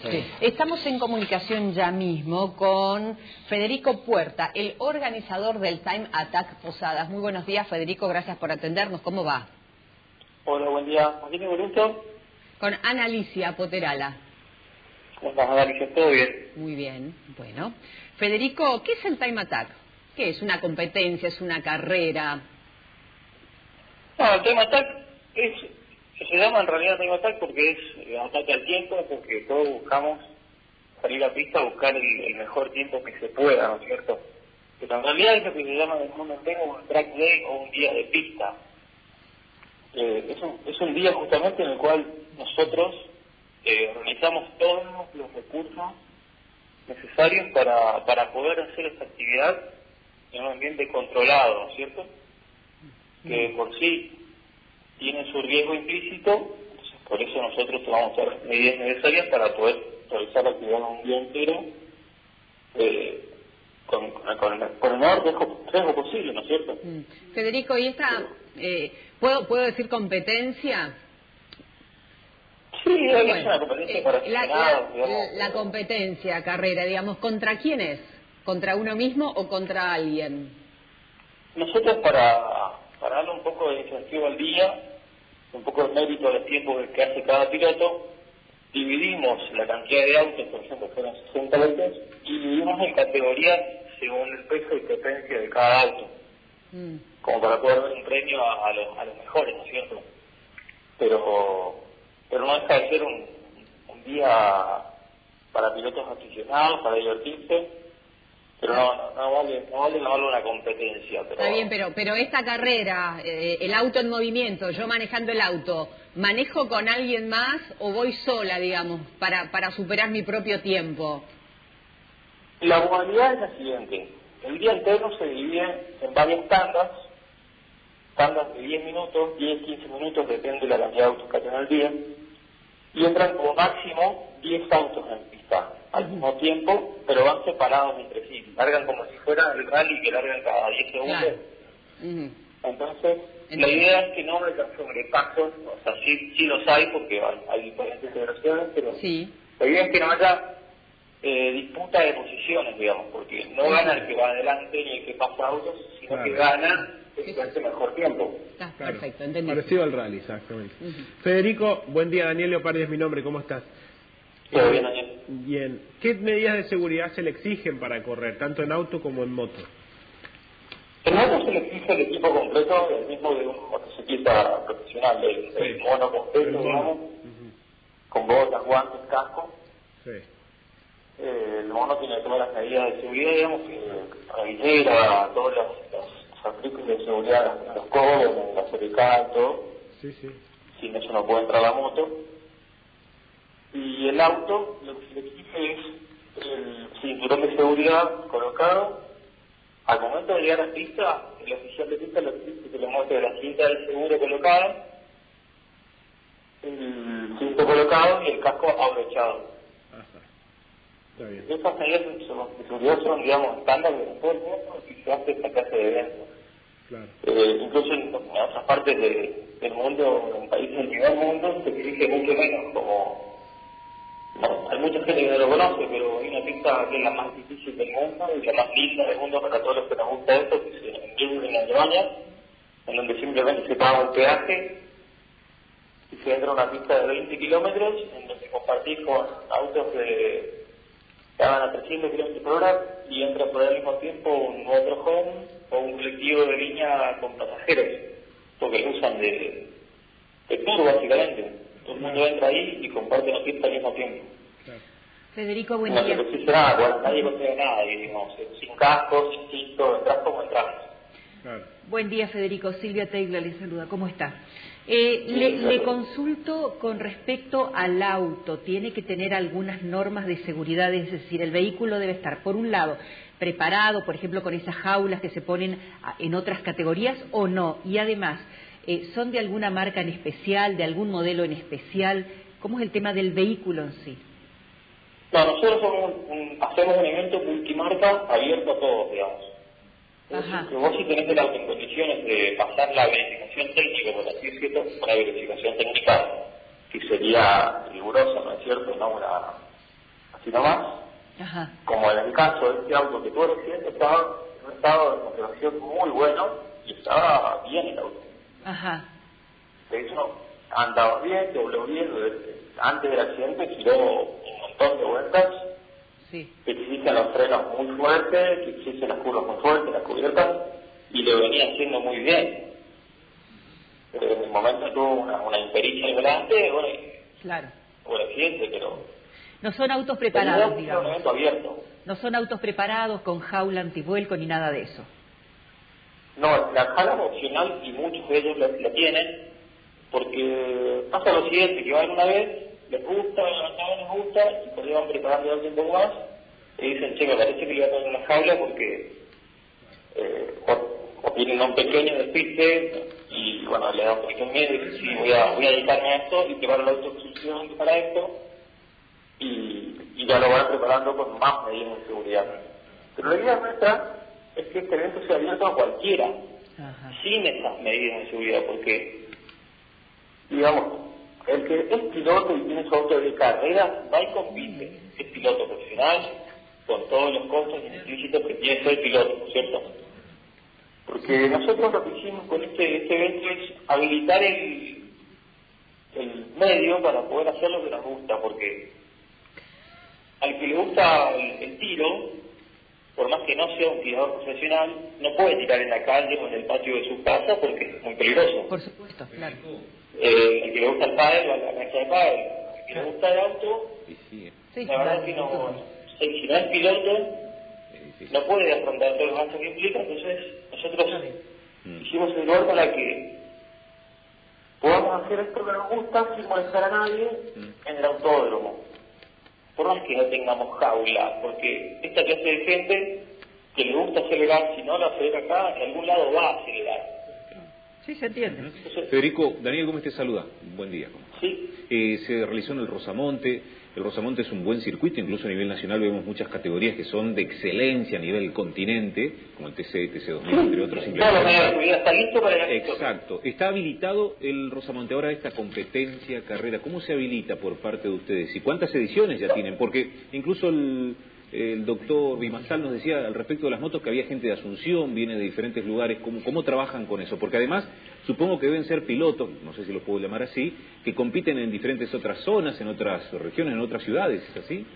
Sí. Estamos en comunicación ya mismo con Federico Puerta, el organizador del Time Attack Posadas. Muy buenos días, Federico, gracias por atendernos. ¿Cómo va? Hola, buen día. ¿A quién me gusto? Con Ana Alicia Poterala. ¿Cómo estás, Ana Alicia? ¿Todo bien? Muy bien, bueno. Federico, ¿qué es el Time Attack? ¿Qué es? ¿Una competencia? ¿Es una carrera? No, el Time Attack se llama en realidad Time Attack porque es ataque al tiempo, porque todos buscamos salir a pista a buscar el mejor tiempo que se pueda, ¿no es cierto? Pero en realidad es lo que se llama en el mundo entero un track day o un día de pista. Es un día justamente en el cual nosotros organizamos todos los recursos necesarios para poder hacer esta actividad en un ambiente controlado, ¿no es cierto? Que por sí tiene su riesgo implícito, entonces por eso nosotros tomamos todas las medidas necesarias para poder realizar la actividad un día entero con el menor riesgo posible, ¿no es cierto? Federico, ¿y esta, ¿puedo decir competencia? Sí, es una competencia para aficionados, digamos. La competencia, carrera, digamos, ¿contra quién es? ¿Contra uno mismo o contra alguien? Nosotros para darle un poco de incentivo al día, un poco de mérito del tiempo que hace cada piloto, dividimos la cantidad de autos, por ejemplo, fueron 60 autos, y dividimos en categorías según el peso y potencia de cada auto, como para poder dar un premio a los mejores, ¿no es cierto? Pero no deja de ser un día para pilotos aficionados, para divertirse, pero no vale una competencia. Pero... Está bien, pero esta carrera, el auto en movimiento, yo manejando el auto, ¿manejo con alguien más o voy sola, digamos, para superar mi propio tiempo? La modalidad es la siguiente. El día entero se divide en varias tandas de 10 minutos, 10, 15 minutos, depende de la cantidad de autos que haya en el día, y entran como máximo 10 autos en pista al mismo tiempo, pero van separados entre sí, largan como si fuera el rally que largan cada 10 segundos. Claro. Entonces, la idea es que no haya sobrepasos, o sea, sí los hay porque hay diferentes federaciones, pero la idea es que no haya disputa de posiciones, digamos, porque no gana el que va adelante ni el que pasa autos, sino que gana el que hace mejor tiempo. Perfecto, entendí. Parecido al rally, exactamente. Federico, buen día. Daniel Leopardi es mi nombre, ¿cómo estás? Todo bien, Daniel. Bien. ¿Qué medidas de seguridad se le exigen para correr, tanto en auto como en moto? En auto se le exige el equipo completo, el mismo de un motociclista profesional, el mono completo, digamos, con botas, guantes, casco. Sí. El mono tiene todas las medidas de seguridad, digamos, cabellera, todos los artículos de seguridad en los codos, en la cervical, todo. Sí. Sin eso no puede entrar la moto. Y el auto, lo que se le exige es el cinturón de seguridad colocado. Al momento de llegar a la pista, el oficial de pista le exige que le muestre la cinta del seguro colocada, el cinto colocado y el casco abrochado. Está bien. Estas medidas de seguridad son, digamos, estándares en todo el mundo y se hace esta clase de eventos. Claro. Incluso en otras partes del mundo, en países del primer mundo, se exige mucho menos, como... Bueno, hay mucha gente que no lo conoce, pero hay una pista que es la más difícil del mundo y la más linda del mundo para todos los que nos gusta esto, que es en Gilbert, en Alemania, en donde simplemente se paga un peaje y se entra a una pista de 20 kilómetros, en donde compartís con autos que van a 300 kilómetros por hora y entra por al mismo tiempo un motorhome o un colectivo de línea con pasajeros, porque lo usan de tour básicamente. Todo el mundo entra ahí y comparte la pista al mismo tiempo. Claro. Federico, buen día. día. No se precisa nada, bueno, nadie consigue nada, digamos, sin casco, sin cinto, entras como entras. Claro. Buen día, Federico. Silvia Teigla le saluda. ¿Cómo está? Le consulto con respecto al auto. ¿Tiene que tener algunas normas de seguridad? Es decir, el vehículo debe estar, por un lado, preparado, por ejemplo, con esas jaulas que se ponen en otras categorías, o no. Y además, ¿son de alguna marca en especial, de algún modelo en especial? ¿Cómo es el tema del vehículo en sí? No, nosotros hacemos un evento multimarca abierto a todos, digamos. Que vos si tenés el auto en condiciones de pasar la verificación técnica, por así decirlo, una verificación técnica que sería rigurosa, ¿no es cierto? No sino más. Ajá. Como en el caso de este auto que tuvo el accidente, estaba en un estado de conservación muy bueno y estaba bien el auto. Ajá. De hecho, andaba bien, dobló bien, antes del accidente giró un montón de vueltas, Sí. que exigen los frenos muy fuertes, que exigen las curvas muy fuertes, las cubiertas, y lo venía haciendo muy bien. Pero en el momento tuvo una impericia en volante, bueno, Claro. o el accidente, pero No son autos tenía preparados, un digamos. evento abierto. No son autos preparados con jaula antivuelco ni nada de eso. No, la jala es opcional y muchos de ellos la tienen, porque pasa lo siguiente, que van una vez, les gusta, les gusta, y por ahí van preparando algo un poco más, y dicen, che, me parece que le voy a poner una jaula porque o tienen un pequeño despiste, y bueno, le da un poquito de miedo, y dicen, sí, voy a dedicarme a esto, y preparo el auto exclusivamente para esto, y ya lo van preparando con más medidas de seguridad. Pero la idea nuestra es que este evento sea abierto a cualquiera, Ajá. sin esas medidas de seguridad, porque, digamos, el que es piloto y tiene su auto de carrera, va y compite, es piloto profesional, con todos los costos implícitos que tiene ser piloto, ¿cierto? Porque nosotros lo que hicimos con este evento es habilitar el medio para poder hacer lo que nos gusta, porque al que le gusta el tiro, por más que no sea un tirador profesional, no puede tirar en la calle o en el patio de su casa porque es muy peligroso. Por supuesto, claro. El que le gusta el pádel va a la cancha de pádel. El que le gusta el auto, Sí, la verdad claro, que no, todo. si no es piloto, no puede afrontar todos los gastos que implica. Entonces nosotros hicimos el lugar para que podamos hacer esto que nos gusta sin molestar a nadie en el autódromo. Por más que no tengamos jaula, porque esta clase de gente que le gusta acelerar, si no lo acelera acá, en algún lado va a acelerar. Sí, se entiende. Entonces, Federico, Daniel Gómez te saluda. Buen día. sí, Se realizó en el Rosamonte. El Rosamonte es un buen circuito, incluso a nivel nacional vemos muchas categorías que son de excelencia a nivel continente, como el TC, TC2000, entre otros. todos los medios de seguridad está listo para el evento. Exacto. Está habilitado el Rosamonte ahora esta competencia, carrera. ¿Cómo se habilita por parte de ustedes? ¿Y cuántas ediciones ya tienen? Porque incluso el doctor Bimastal nos decía al respecto de las motos que había gente de Asunción, viene de diferentes lugares. ¿Cómo trabajan con eso? Porque además supongo que deben ser pilotos, no sé si los puedo llamar así, que compiten en diferentes otras zonas, en otras regiones, en otras ciudades, ¿es así?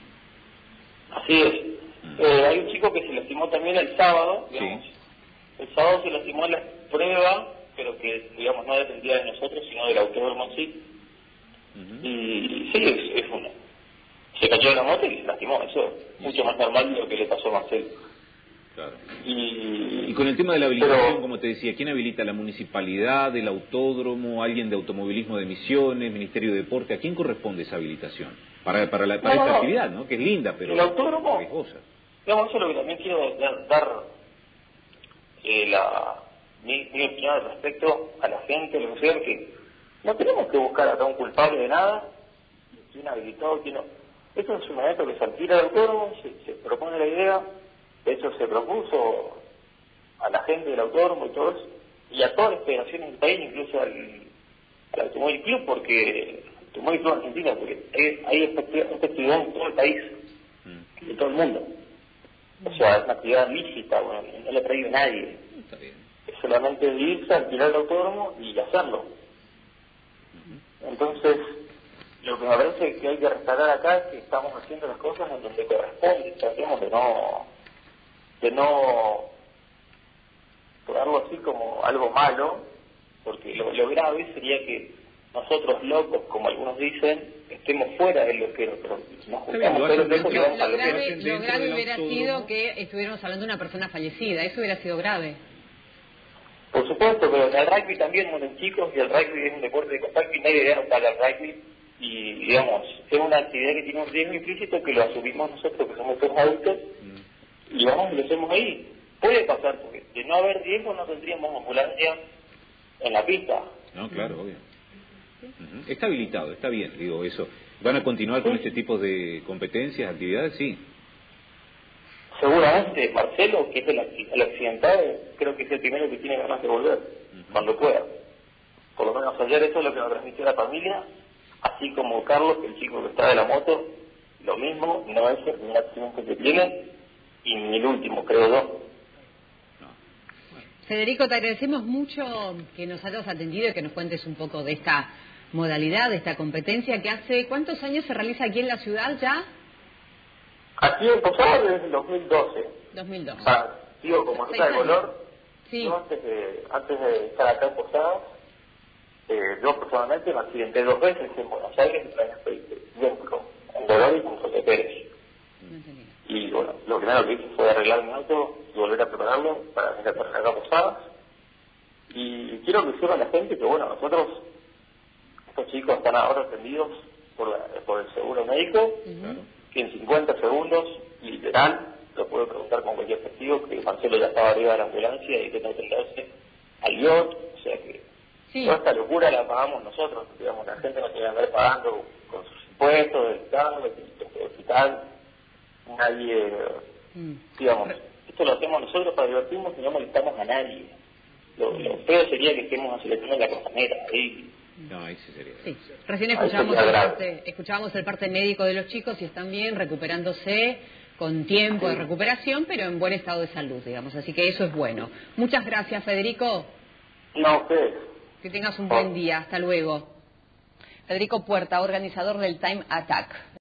Así es. Hay un chico que se lastimó también el sábado, digamos. Sí. El sábado se lastimó en la prueba, pero que, digamos, no dependía de nosotros, sino del autódromo en sí. Y sí, es uno. Se cayó de la moto y se lastimó, eso es mucho más normal de lo que le pasó a Marcelo. Claro. Y con el tema de la habilitación, pero, como te decía, ¿quién habilita? ¿La municipalidad, el autódromo, alguien de automovilismo de Misiones, Ministerio de Deporte? ¿A quién corresponde esa habilitación? Para esta actividad, ¿no? Que es linda, pero el autódromo, riesgosa. digamos, eso es lo que también quiero dar mi opinión al respecto a la gente, lo que sea, que no tenemos que buscar acá un culpable de nada, quién habilitado, quién no. Esto es un evento que se alquila el autódromo, se propone la idea, de hecho se propuso a la gente del autódromo y todo eso, y a todas las federaciones del país, incluso al Automóvil Club, porque el Automóvil Club Argentina, porque hay esta actividad en todo el país, en todo el mundo. O sea, es una actividad lícita, bueno, no la ha traído nadie. Está bien. Es solamente irse, alquilar el autódromo y hacerlo. Entonces, lo que me parece que hay que rescatar acá es que estamos haciendo las cosas en donde corresponde. Tratemos de no ponerlo así como algo malo, porque lo grave sería que nosotros locos, como algunos dicen, estemos fuera de lo que nos juntamos todos los locos y vamos a lo que Lo grave hubiera sido que estuviéramos hablando de una persona fallecida, eso hubiera sido grave. Por supuesto, pero en el rugby también mueren chicos y el rugby es un deporte de contacto y nadie debe para el rugby y, digamos, es una actividad que tiene un riesgo implícito que lo asumimos nosotros que somos todos adultos y vamos y lo hacemos ahí. Puede pasar, porque de no haber riesgo no tendríamos ambulancia en la pista. No, claro, obvio. Está habilitado, está bien, digo eso. ¿Van a continuar con este tipo de competencias, actividades? Sí. Seguramente Marcelo, que es el accidentado, creo que es el primero que tiene ganas de volver, cuando pueda. Por lo menos ayer eso es lo que nos transmitió la familia, así como Carlos, el chico que está de la moto, lo mismo. mismo, no es el primer accidente que tiene y ni el último, creo yo. Federico, te agradecemos mucho que nos hayas atendido y que nos cuentes un poco de esta modalidad, de esta competencia que hace ¿cuántos años se realiza aquí en la ciudad ya? Aquí en Posadas desde el 2012. 2012. Digo, como nota de color, sí. yo antes de estar acá en Posadas, yo personalmente me accidenté 2 veces en Buenos Aires en Dolores y en José Pérez. Y bueno, lo primero que hice fue arreglar mi auto y volver a prepararlo para venir a trabajar acá a Posadas. Y quiero que sepa la gente que, bueno, nosotros, estos chicos están ahora atendidos por el seguro médico, que en 50 segundos, literal, lo puedo preguntar con cualquier testigo, que Marcelo ya estaba arriba de la ambulancia y que no atenderse al IOT, o sea que toda esta locura la pagamos nosotros, digamos, la gente no tiene que andar pagando con sus impuestos, del Estado, del hospital. Nadie, digamos, esto lo hacemos nosotros para divertirnos y no molestamos a nadie. Lo feo sería que estemos acelerando la costanera. No, ahí sí sería. Sí. Recién escuchábamos el parte médico de los chicos y están bien, recuperándose con tiempo de recuperación, pero en buen estado de salud, digamos. Así que eso es bueno. Muchas gracias, Federico. No, ustedes. Que tengas un buen día. Hasta luego. Federico Puerta, organizador del Time Attack.